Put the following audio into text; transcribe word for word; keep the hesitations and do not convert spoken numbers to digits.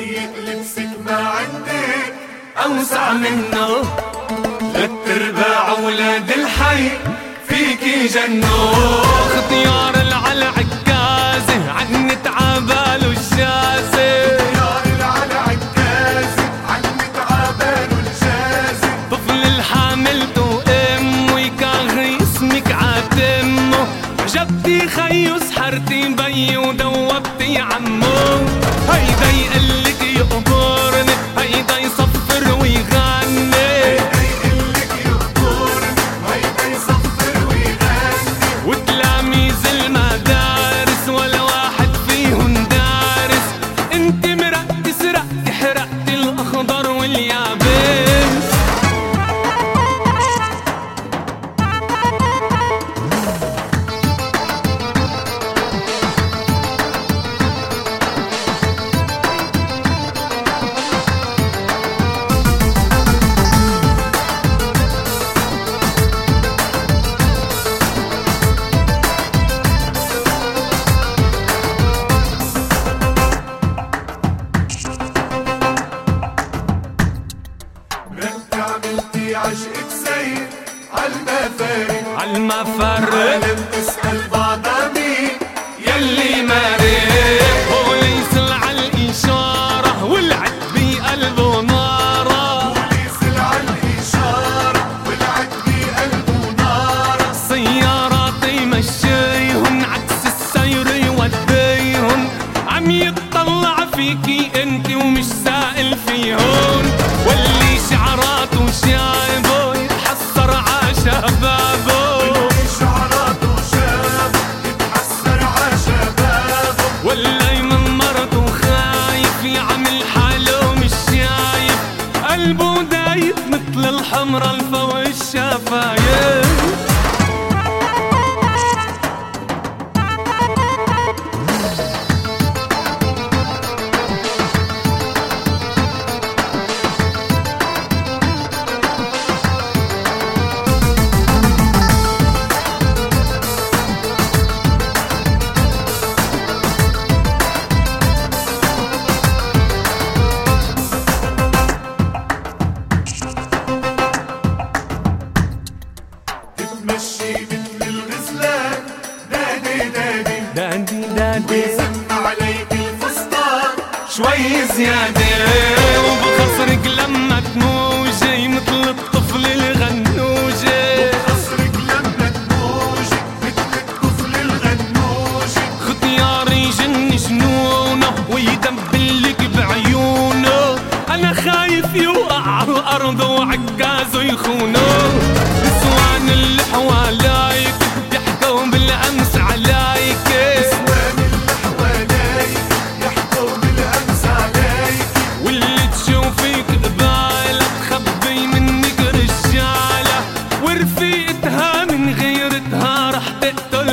ضيق لبسك ما عندك أوسع منه، ثلاث ارباع ولاد الحي فيكي جنو. اختيار العلى عكازة عنت عباله الجازة، اختيار العلى عكازة عنت عباله الجازة. طفل الحاملته امه يكاغي اسمك عاتمه، جبتي خيو سحرتي بي ودوبتي عمو. هيدا يقلك يقبرني، هيدا يصفر ويغني، هيدا يقلك يقبرني، هيدا يصفر ويغني. وتلاميذ المدارس ولا واحد فيهن دارس، انت مرقتي سرقتي حرقتي الاخضر واليابس. انت عملتي عشقك سير عالمفارق عالمفرق عالم تسأل بعضها مين يلي مارق، هو يسل عالإشارة والعد بقلبه نارة، وليسل عالإشارة والعد بقلبه نارة. سيارات يمشيهن عكس السير يوديهن، عم يتطلع فيكي انت ومش سائل فيهن، واللي شعراته شايبه يتحسر عشبابه، واللي شعراته شاب يتحسر عشبابه، واللي من مرته خايف يعمل حاله مش شايف، قلبه دايب مثل الحمرا الفوق الشفايف. تتمشي مثل الغزلان دادي دادي دادي دادي ويسمع عليك الفستان شوي زيادة، وبخصرك لما تموجي مثل الطفل الغنوجي، قصرك لما تموجي مثل الطفل الغنوجي. ختياري جن جنونه ويدبلك بعيونه، أنا خايف يوقع على الأرض وعكازه يخونه، نسوان اللي حواليك يحكوا بالأمس عليك، نسوان اللي حواليك يحكوا بالأمس عليك، واللي تشوفيك قبالة تخبي منك رجالة، ورفيقتها من غيرتها رح تقتل